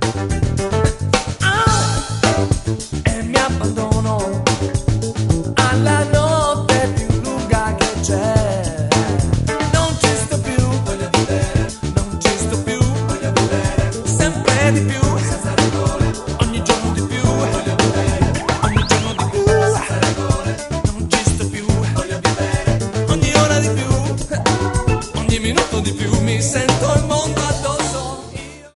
E mi abbandono alla notte più lunga che c'è. Non ci sto più, voglio vivere. Non ci sto più, voglio vivere sempre di più.